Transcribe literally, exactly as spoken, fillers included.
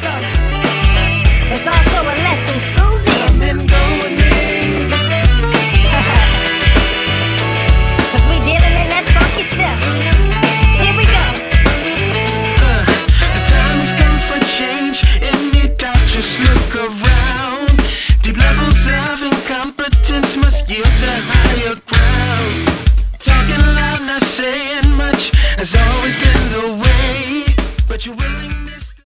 also, it's also a lesson. School's in. Come and go with me. Cause we dealing in that funky stuff. Here we go. Uh, the time has come for change. In the dark, just look around. Deep levels of incompetence must yield to higher ground. Talking loud, not saying much, has always been the way. But your willingness